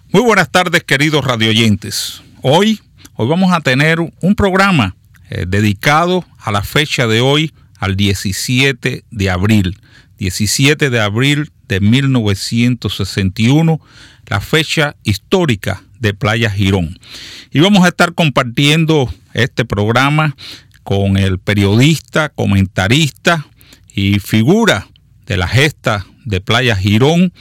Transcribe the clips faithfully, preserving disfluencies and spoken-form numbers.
Muy buenas tardes, queridos radioyentes. Hoy, hoy vamos a tener un programa eh, dedicado a la fecha de hoy, al diecisiete de abril. diecisiete de abril de mil novecientos sesenta y uno, la fecha histórica de Playa Girón. Y vamos a estar compartiendo este programa con el periodista, comentarista y figura de la gesta de Playa Girón,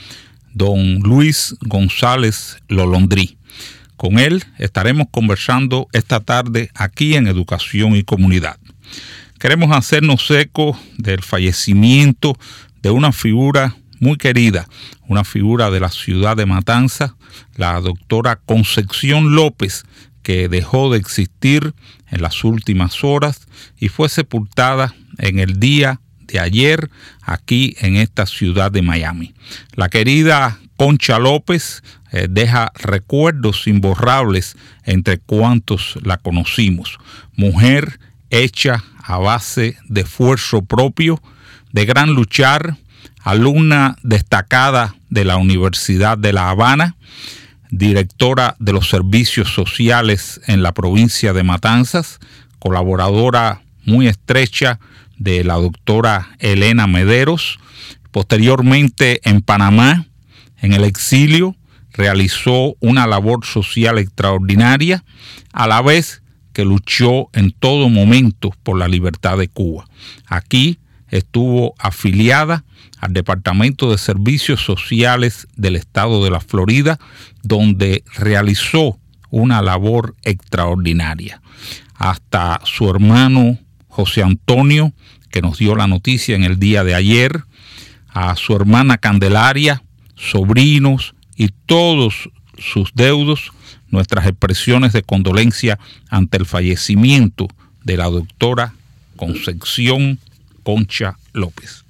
don Luis González Lolondrí. Con él estaremos conversando esta tarde aquí en Educación y Comunidad. Queremos hacernos eco del fallecimiento de una figura muy querida, una figura de la ciudad de Matanzas, la doctora Concepción López, que dejó de existir en las últimas horas y fue sepultada en el día de ayer aquí en esta ciudad de Miami. La querida Concha López eh, deja recuerdos imborrables entre cuantos la conocimos. Mujer hecha a base de esfuerzo propio, de gran luchar, alumna destacada de la Universidad de La Habana, directora de los servicios sociales en la provincia de Matanzas, colaboradora muy estrecha de la doctora Elena Mederos. Posteriormente en Panamá, en el exilio, realizó una labor social extraordinaria, a la vez que luchó en todo momento por la libertad de Cuba. Aquí estuvo afiliada al Departamento de Servicios Sociales del Estado de la Florida, donde realizó una labor extraordinaria. Hasta su hermano José Antonio, que nos dio la noticia en el día de ayer, a su hermana Candelaria, sobrinos y todos sus deudos, nuestras expresiones de condolencia ante el fallecimiento de la doctora Concepción Concha López.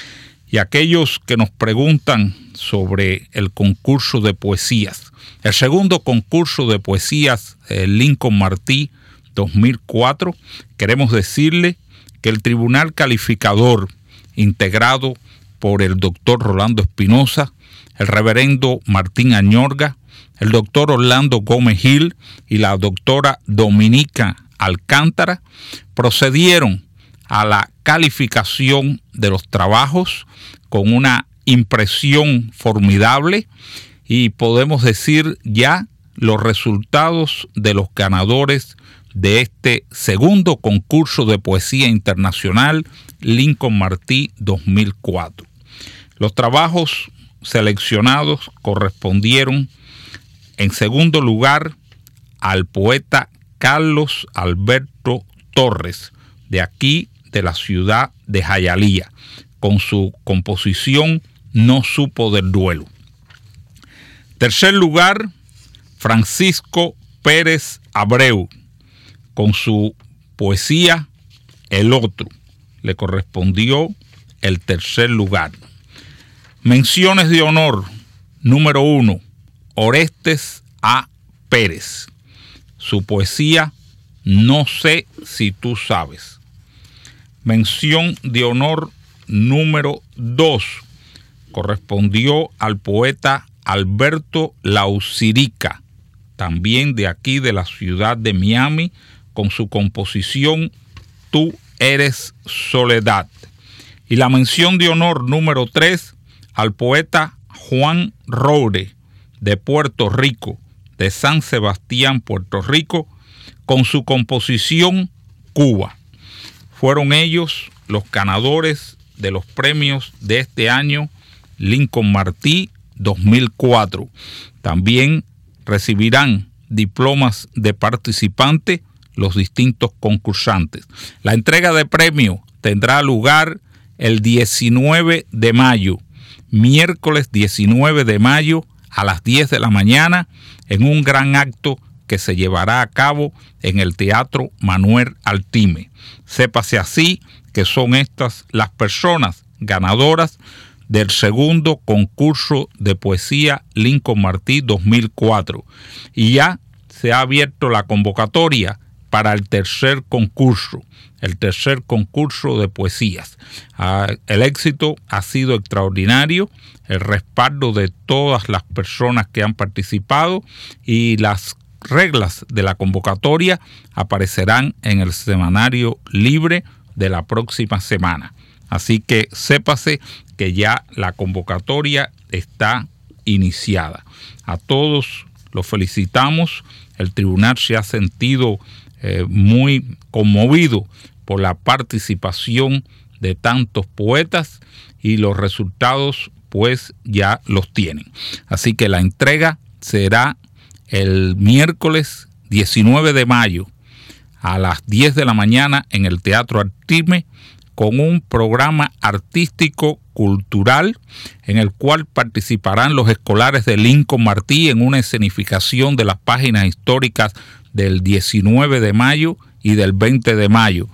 Y aquellos que nos preguntan sobre el concurso de poesías, el segundo concurso de poesías eh, Lincoln Martí dos mil cuatro, queremos decirle que el Tribunal Calificador, integrado por el doctor Rolando Espinosa, el reverendo Martín Añorga, el doctor Orlando Gómez Gil y la doctora Dominica Alcántara, procedieron a la calificación de los trabajos con una impresión formidable y podemos decir ya los resultados de los ganadores de este segundo concurso de poesía internacional Lincoln Martí dos mil cuatro. Los trabajos seleccionados correspondieron en segundo lugar al poeta Carlos Alberto Torres, de aquí de la ciudad de Jayalía, con su composición No supo del duelo. Tercer lugar, Francisco Pérez Abreu, con su poesía El Otro. Le correspondió el tercer lugar. Menciones de honor, número uno, Orestes A. Pérez. Su poesía No sé si tú sabes. Mención de honor número dos, correspondió al poeta Alberto Laucirica, también de aquí de la ciudad de Miami, con su composición Tú eres soledad. Y la mención de honor número tres al poeta Juan Roure, de Puerto Rico, de San Sebastián, Puerto Rico, con su composición Cuba. Fueron ellos los ganadores de los premios de este año Lincoln Martí dos mil cuatro. También recibirán diplomas de participante los distintos concursantes. La entrega de premio tendrá lugar el diecinueve de mayo, miércoles diecinueve de mayo a las diez de la mañana, en un gran acto que se llevará a cabo en el Teatro Manuel Altime. Sépase así que son estas las personas ganadoras del segundo concurso de poesía Lincoln Martí dos mil cuatro. Y ya se ha abierto la convocatoria para el tercer concurso, el tercer concurso de poesías. Ah, el éxito ha sido extraordinario, el respaldo de todas las personas que han participado y las reglas de la convocatoria aparecerán en el semanario libre de la próxima semana. Así que sépase que ya la convocatoria está iniciada. A todos los felicitamos. El tribunal se ha sentido eh, muy conmovido por la participación de tantos poetas y los resultados pues ya los tienen. Así que la entrega será el miércoles diecinueve de mayo a las diez de la mañana en el Teatro Artime, con un programa artístico cultural en el cual participarán los escolares de Lincoln Martí en una escenificación de las páginas históricas del diecinueve de mayo y del veinte de mayo,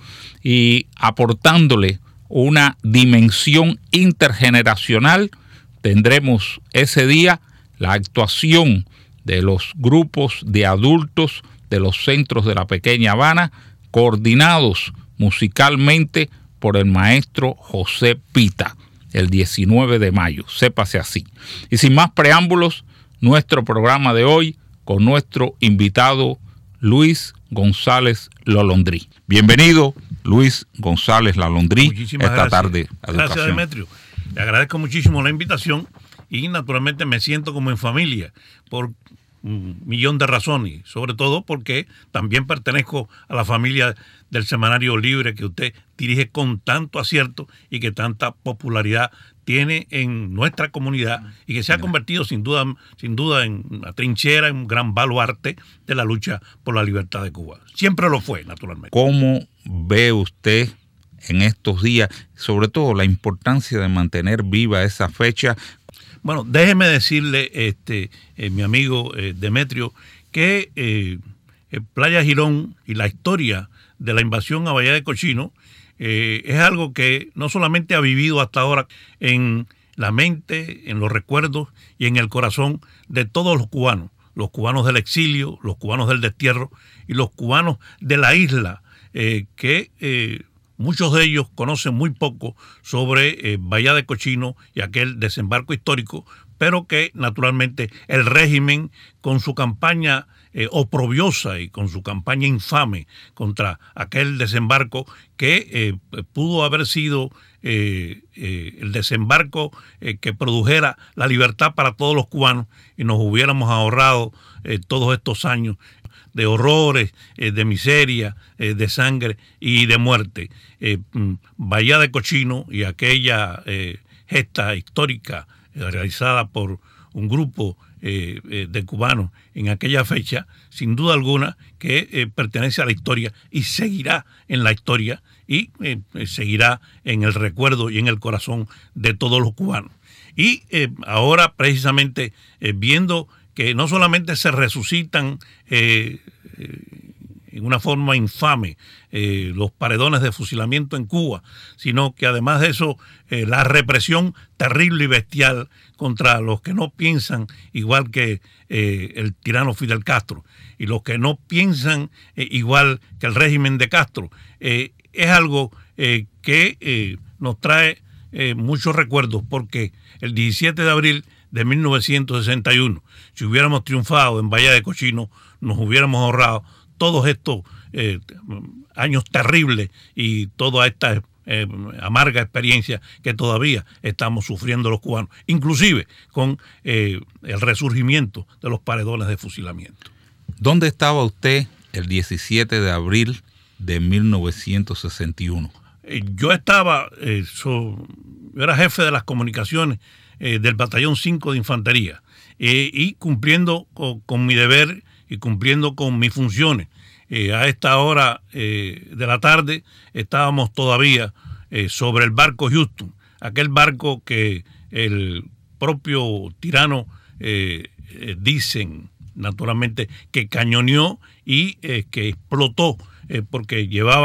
y aportándole una dimensión intergeneracional. Tendremos ese día la actuación de los grupos de adultos de los centros de la Pequeña Habana, coordinados musicalmente por el maestro José Pita, el diecinueve de mayo, sépase así. Y sin más preámbulos, nuestro programa de hoy con nuestro invitado Luis González Lalondrí. Bienvenido, Luis González Lalondrí, Muchísimas esta gracias. tarde. Gracias, Demetrio. Le agradezco muchísimo la invitación y naturalmente me siento como en familia por un millón de razones, sobre todo porque también pertenezco a la familia del Semanario Libre que usted dirige con tanto acierto y que tanta popularidad tiene en nuestra comunidad y que se ha convertido sin duda, sin duda en una trinchera, en un gran baluarte de la lucha por la libertad de Cuba. Siempre lo fue, naturalmente. ¿Cómo ve usted en estos días, sobre todo la importancia de mantener viva esa fecha? Bueno, déjeme decirle, este, eh, mi amigo eh, Demetrio, que eh, eh, Playa Girón y la historia de la invasión a Bahía de Cochino eh, es algo que no solamente ha vivido hasta ahora en la mente, en los recuerdos y en el corazón de todos los cubanos, los cubanos del exilio, los cubanos del destierro y los cubanos de la isla, eh, que eh, muchos de ellos conocen muy poco sobre eh, Bahía de Cochino y aquel desembarco histórico, pero que naturalmente el régimen, con su campaña eh, oprobiosa y con su campaña infame contra aquel desembarco que eh, pudo haber sido eh, eh, el desembarco eh, que produjera la libertad para todos los cubanos y nos hubiéramos ahorrado eh, todos estos años de horrores, eh, de miseria, eh, de sangre y de muerte. Eh, Bahía de Cochino y aquella eh, gesta histórica eh, realizada por un grupo eh, eh, de cubanos en aquella fecha, sin duda alguna que eh, pertenece a la historia y seguirá en la historia y eh, seguirá en el recuerdo y en el corazón de todos los cubanos. Y eh, ahora precisamente eh, viendo que no solamente se resucitan eh, eh, en una forma infame eh, los paredones de fusilamiento en Cuba, sino que además de eso eh, la represión terrible y bestial contra los que no piensan igual que eh, el tirano Fidel Castro y los que no piensan eh, igual que el régimen de Castro, eh, es algo eh, que eh, nos trae eh, muchos recuerdos, porque el diecisiete de abril de mil novecientos sesenta y uno, si hubiéramos triunfado en Bahía de Cochino, nos hubiéramos ahorrado todos estos eh, años terribles y toda esta eh, amarga experiencia que todavía estamos sufriendo los cubanos, inclusive con eh, el resurgimiento de los paredones de fusilamiento. ¿Dónde estaba usted el diecisiete de abril de mil novecientos sesenta y uno? Eh, yo estaba, eh, so, yo era jefe de las comunicaciones eh, del Batallón cinco de Infantería eh, y cumpliendo con, con mi deber y cumpliendo con mis funciones. Eh, a esta hora eh, de la tarde estábamos todavía eh, sobre el barco Houston, aquel barco que el propio tirano eh, eh, dicen naturalmente que cañoneó y eh, que explotó eh, porque llevaba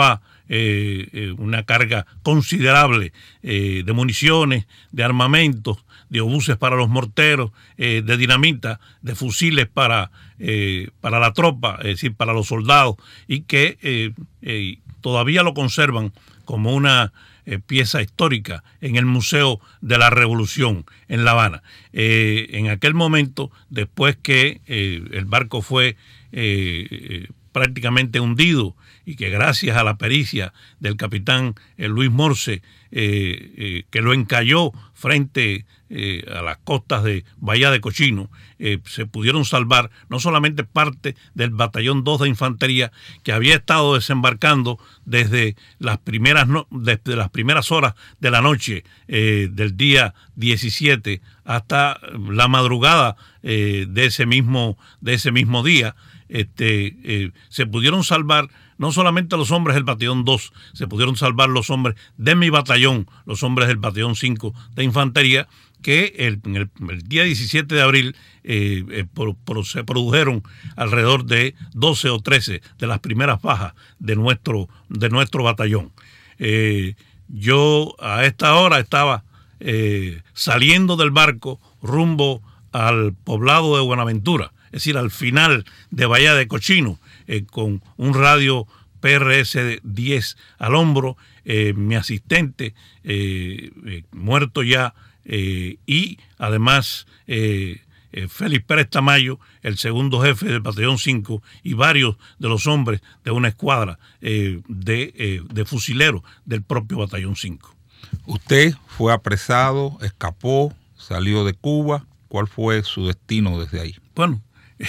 eh, eh, una carga considerable eh, de municiones, de armamentos, de obuses para los morteros, eh, de dinamita, de fusiles para, eh, para la tropa, es decir, para los soldados, y que eh, eh, todavía lo conservan como una eh, pieza histórica en el Museo de la Revolución en La Habana. Eh, en aquel momento, después que eh, el barco fue eh, eh, prácticamente hundido y que gracias a la pericia del capitán eh, Luis Morse, eh, eh, que lo encalló frente eh, a las costas de Bahía de Cochino, eh, se pudieron salvar no solamente parte del batallón dos de infantería que había estado desembarcando desde las primeras, no, desde las primeras horas de la noche eh, del día diecisiete hasta la madrugada eh, de ese mismo, de ese mismo día. Este, eh, se pudieron salvar no solamente los hombres del batallón dos, se pudieron salvar los hombres de mi batallón, los hombres del batallón cinco de infantería, que el, el, el día diecisiete de abril eh, eh, por, por, se produjeron alrededor de doce o trece de las primeras bajas de nuestro, de nuestro batallón. Eh, yo a esta hora estaba eh, saliendo del barco rumbo al poblado de Buenaventura, es decir, al final de Bahía de Cochino, eh, con un radio P R S diez al hombro, eh, mi asistente, eh, eh, muerto ya, eh, y además eh, eh, Félix Pérez Tamayo, el segundo jefe del batallón cinco, y varios de los hombres de una escuadra eh, de, eh, de fusileros del propio batallón cinco. Usted fue apresado, escapó, salió de Cuba. ¿Cuál fue su destino desde ahí? Bueno,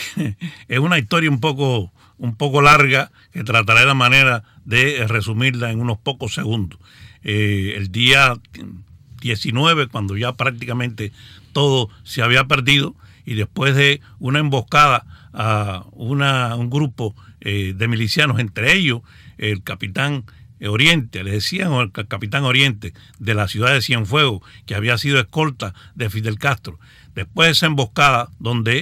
es una historia un poco, un poco larga que trataré la manera de resumirla en unos pocos segundos. Eh, el día diecinueve, cuando ya prácticamente todo se había perdido, y después de una emboscada a una, un grupo eh, de milicianos, entre ellos el capitán Oriente, le decían el capitán Oriente de la ciudad de Cienfuegos, que había sido escolta de Fidel Castro. Después de esa emboscada, donde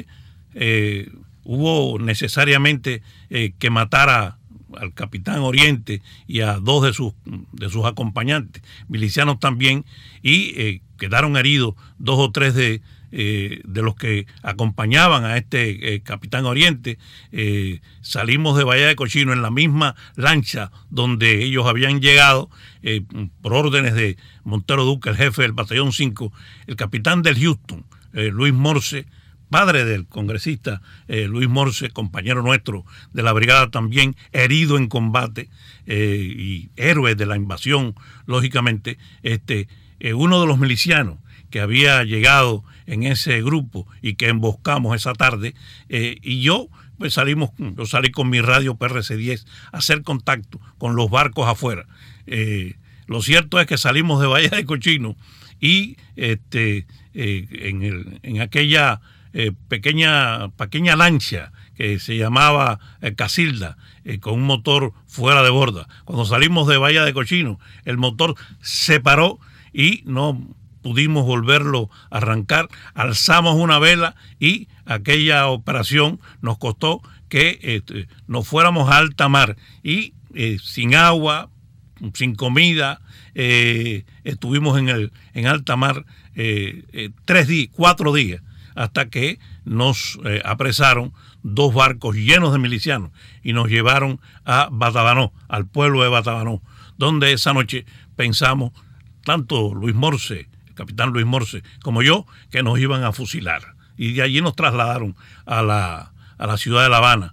eh, hubo necesariamente eh, que matar a, al capitán Oriente y a dos de sus, de sus acompañantes, milicianos también, y eh, quedaron heridos dos o tres de, eh, de los que acompañaban a este eh, capitán Oriente. Eh, salimos de Bahía de Cochino en la misma lancha donde ellos habían llegado, eh, por órdenes de Montero Duque, el jefe del batallón cinco, el capitán del Houston, eh, Luis Morse, padre del congresista eh, Luis Morse, compañero nuestro de la brigada también, herido en combate eh, y héroe de la invasión, lógicamente. Este, eh, uno de los milicianos que había llegado en ese grupo y que emboscamos esa tarde, eh, y yo pues salimos, yo salí con mi radio P R S diez a hacer contacto con los barcos afuera. Eh, lo cierto es que salimos de Bahía de Cochino y este, eh, en, el, en aquella eh, pequeña, pequeña lancha que se llamaba eh, Casilda, eh, con un motor fuera de borda. Cuando salimos de Bahía de Cochino, el motor se paró y no pudimos volverlo a arrancar. Alzamos una vela y aquella operación nos costó que eh, nos fuéramos a alta mar y eh, sin agua, sin comida, eh, estuvimos en el en alta mar eh, eh, tres días, cuatro días, hasta que nos eh, apresaron dos barcos llenos de milicianos y nos llevaron a Batabanó, al pueblo de Batabanó, donde esa noche pensamos, tanto Luis Morse, el capitán Luis Morse, como yo, que nos iban a fusilar. Y de allí nos trasladaron a la, a la ciudad de La Habana,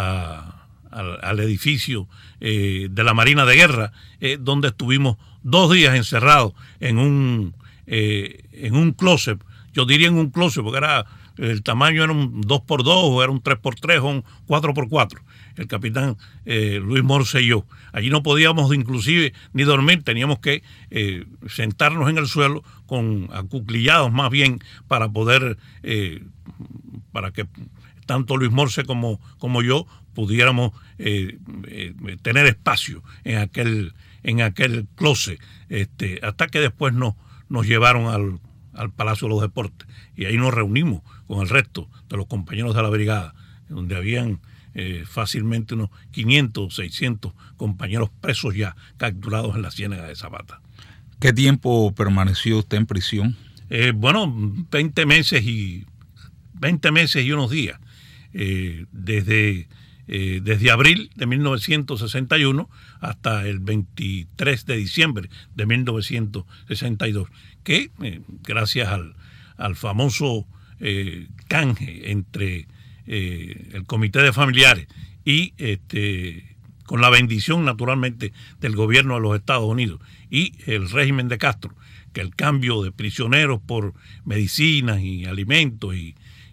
a, al, al edificio eh, de la Marina de Guerra, eh, donde estuvimos dos días encerrados en un, eh, en un closet. Yo diría en un closet, porque era, el tamaño era un dos por dos, o era un tres por tres, o un cuatro por cuatro. El capitán eh, Luis Morse y yo. Allí no podíamos inclusive ni dormir, teníamos que eh, sentarnos en el suelo con acuclillados más bien para poder, eh, para que tanto Luis Morse como, como yo pudiéramos eh, eh, tener espacio en aquel, en aquel closet, este, hasta que después nos, nos llevaron al, al Palacio de los Deportes y ahí nos reunimos con el resto de los compañeros de la brigada, donde habían eh, fácilmente unos quinientos, seiscientos compañeros presos ya, capturados en la Ciénaga de Zapata. ¿Qué tiempo permaneció usted en prisión? Eh, bueno, veinte meses y veinte meses y unos días, eh, desde, eh, desde abril de mil novecientos sesenta y uno hasta el veintitrés de diciembre de mil novecientos sesenta y dos, que eh, gracias al, al famoso eh, canje entre eh, el Comité de Familiares y este, con la bendición naturalmente del gobierno de los Estados Unidos y el régimen de Castro, que el cambio de prisioneros por medicinas y alimentos y,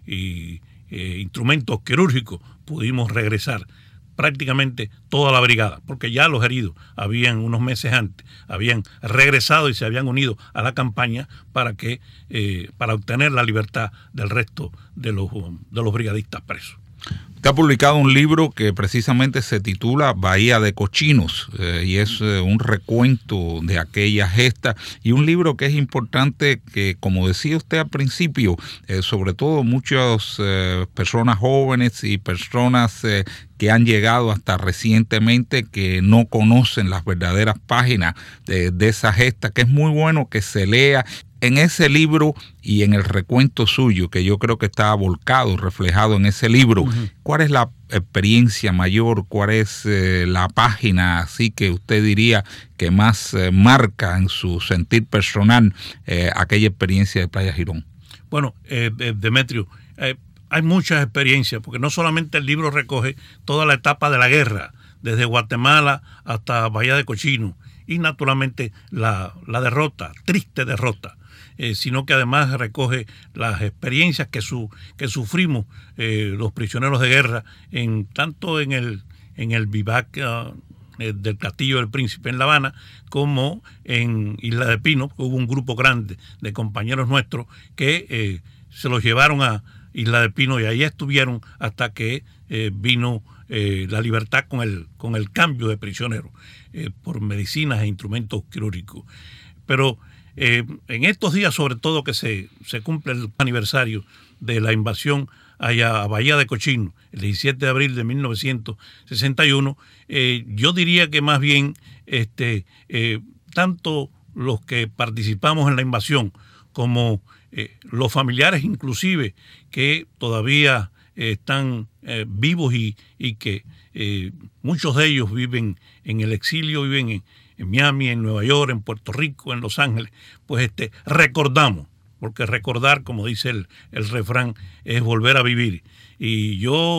y eh, instrumentos quirúrgicos, pudimos regresar prácticamente toda la brigada, porque ya los heridos habían unos meses antes, habían regresado y se habían unido a la campaña para que eh, para obtener la libertad del resto de los, de los brigadistas presos. Usted ha publicado un libro que precisamente se titula Bahía de Cochinos eh, y es eh, un recuento de aquella gesta, y un libro que es importante que, como decía usted al principio, eh, sobre todo muchas eh, personas jóvenes y personas eh, que han llegado hasta recientemente que no conocen las verdaderas páginas de, de esa gesta, que es muy bueno que se lea. En ese libro y en el recuento suyo, que yo creo que está volcado, reflejado en ese libro, uh-huh. ¿Cuál es la experiencia mayor? ¿Cuál es eh, la página así que usted diría que más eh, marca en su sentir personal eh, aquella experiencia de Playa Girón? Bueno, eh, eh, Demetrio, eh, hay muchas experiencias, porque no solamente el libro recoge toda la etapa de la guerra, desde Guatemala hasta Bahía de Cochinos, y naturalmente la, la derrota, triste derrota, eh, sino que además recoge las experiencias que, su, que sufrimos eh, los prisioneros de guerra, en, tanto en el, en el vivac uh, del Castillo del Príncipe en La Habana, como en Isla de Pino. Hubo un grupo grande de compañeros nuestros que eh, se los llevaron a Isla de Pino y ahí estuvieron hasta que eh, vino eh, la libertad con el, con el cambio de prisioneros eh, por medicinas e instrumentos quirúrgicos. Pero eh, en estos días, sobre todo que se, se cumple el aniversario de la invasión allá a Bahía de Cochinos, el diecisiete de abril de mil novecientos sesenta y uno, eh, yo diría que más bien este, eh, tanto los que participamos en la invasión como eh, los familiares inclusive que todavía eh, están eh, vivos y, y que eh, muchos de ellos viven en el exilio, viven en, en Miami, en Nueva York, en Puerto Rico, en Los Ángeles, pues este, recordamos, porque recordar, como dice el, el refrán, es volver a vivir. Y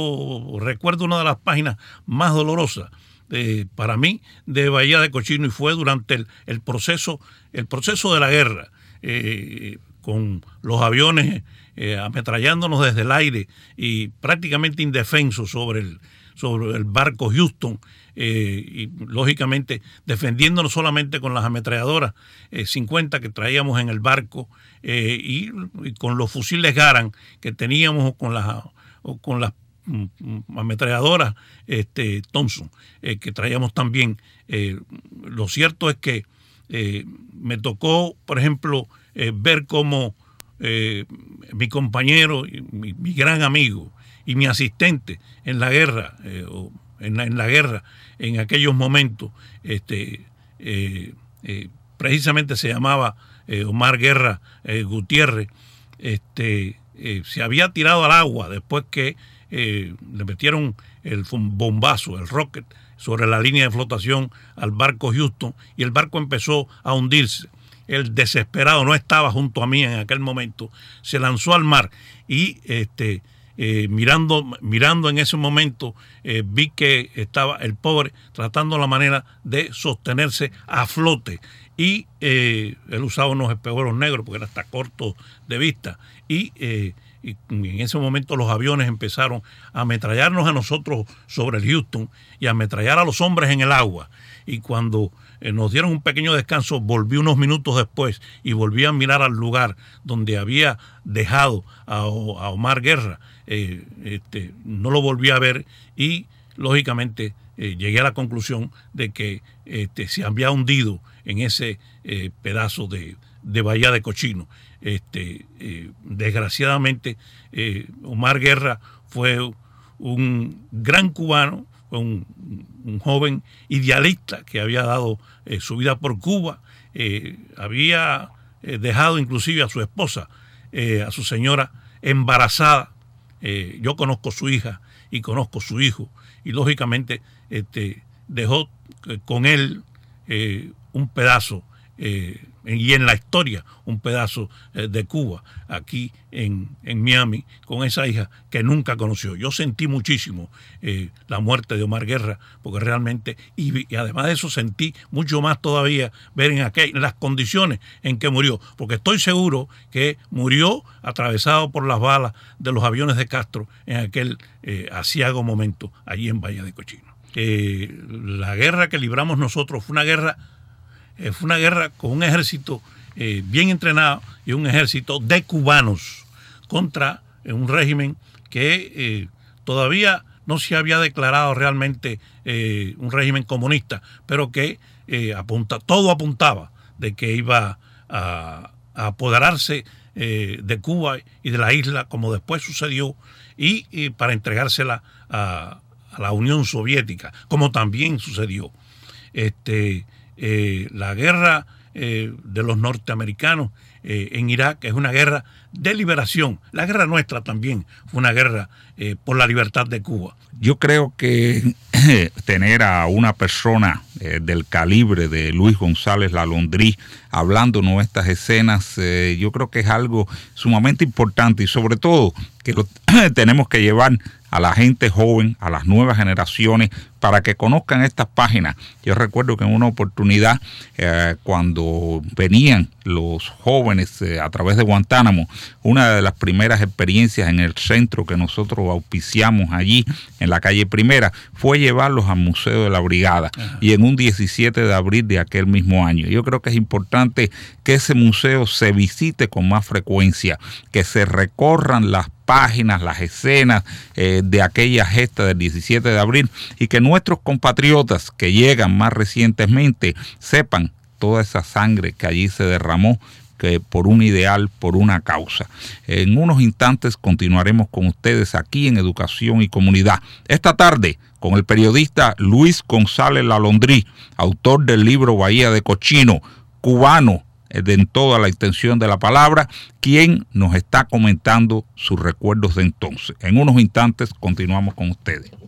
yo recuerdo una de las páginas más dolorosas eh, para mí de Bahía de Cochinos, y fue durante el, el proceso el proceso de la guerra, eh, con los aviones eh, ametrallándonos desde el aire y prácticamente indefensos sobre el, sobre el barco Houston, eh, y lógicamente defendiéndonos solamente con las ametralladoras eh, cincuenta que traíamos en el barco, eh, y, y con los fusiles Garand que teníamos, o con las, o con las mm, ametralladoras este, Thompson eh, que traíamos también. Eh, lo cierto es que eh, me tocó, por ejemplo, eh, ver cómo eh, mi compañero, mi, mi gran amigo y mi asistente en la guerra, eh, o en, la, en la guerra en aquellos momentos, este, eh, eh, precisamente se llamaba eh, Omar Guerra eh, Gutiérrez, este, eh, se había tirado al agua después que eh, le metieron el bombazo, el rocket, sobre la línea de flotación al barco Houston, y el barco empezó a hundirse. El desesperado, no estaba junto a mí en aquel momento, se lanzó al mar y este, eh, mirando, mirando en ese momento eh, vi que estaba el pobre tratando la manera de sostenerse a flote, y eh, él usaba unos espejuelos negros porque era hasta corto de vista, y, eh, y en ese momento los aviones empezaron a ametrallarnos a nosotros sobre el Houston y a ametrallar a los hombres en el agua. Y cuando eh, nos dieron un pequeño descanso, volví unos minutos después y volví a mirar al lugar donde había dejado a, a Omar Guerra. Eh, este, no lo volví a ver y lógicamente eh, llegué a la conclusión de que este, se había hundido en ese eh, pedazo de, de Bahía de Cochinos. Este, eh, desgraciadamente, eh, Omar Guerra fue un gran cubano, un, un joven idealista que había dado eh, su vida por Cuba, eh, había eh, dejado inclusive a su esposa, eh, a su señora embarazada. Eh, yo conozco su hija y conozco su hijo, y lógicamente este, dejó eh, con él eh, un pedazo eh, y en la historia un pedazo eh, de Cuba aquí en, en Miami, con esa hija que nunca conoció. Yo sentí muchísimo eh, la muerte de Omar Guerra, porque realmente, y, y además de eso sentí mucho más todavía ver en, aquel, en las condiciones en que murió, porque estoy seguro que murió atravesado por las balas de los aviones de Castro en aquel eh, aciago momento allí en Bahía de Cochino. Eh, la guerra que libramos nosotros fue una guerra Eh, fue una guerra con un ejército eh, bien entrenado y un ejército de cubanos contra eh, un régimen que eh, todavía no se había declarado realmente eh, un régimen comunista, pero que eh, apunta, todo apuntaba de que iba a, a apoderarse eh, de Cuba y de la isla, como después sucedió, y, y para entregársela a, a la Unión Soviética, como también sucedió. Este... Eh, la guerra eh, de los norteamericanos eh, en Irak es una guerra de liberación. La guerra nuestra también fue una guerra eh, por la libertad de Cuba. Yo creo que tener a una persona eh, del calibre de Luis González Lalondrí hablándonos estas escenas, eh, yo creo que es algo sumamente importante, y sobre todo que lo tenemos que llevar a la gente joven, a las nuevas generaciones, para que conozcan estas páginas. Yo recuerdo que en una oportunidad, eh, cuando venían los jóvenes eh, a través de Guantánamo, una de las primeras experiencias en el centro que nosotros auspiciamos allí, en la calle Primera, fue llevarlos al Museo de la Brigada. Ajá. Y en un diecisiete de abril de aquel mismo año. Yo creo que es importante que ese museo se visite con más frecuencia, que se recorran las páginas, las escenas eh, de aquella gesta del diecisiete de abril, y que nuestros compatriotas que llegan más recientemente sepan toda esa sangre que allí se derramó, que por un ideal, por una causa. En unos instantes continuaremos con ustedes aquí en Educación y Comunidad. Esta tarde con el periodista Luis González Lalondrí, autor del libro Bahía de Cochino, cubano en toda la extensión de la palabra, quien nos está comentando sus recuerdos de entonces. En unos instantes continuamos con ustedes.